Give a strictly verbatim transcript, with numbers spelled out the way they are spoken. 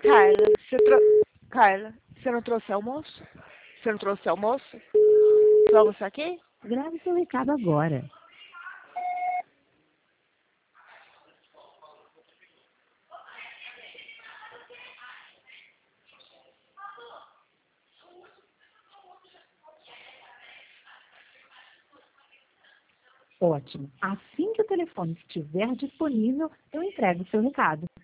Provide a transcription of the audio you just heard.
Carla, você tro... Carla, você não trouxe almoço? Você não trouxe almoço? Vamos aqui? Grave seu recado agora. Ótimo. Assim que o telefone estiver disponível, eu entrego o seu recado.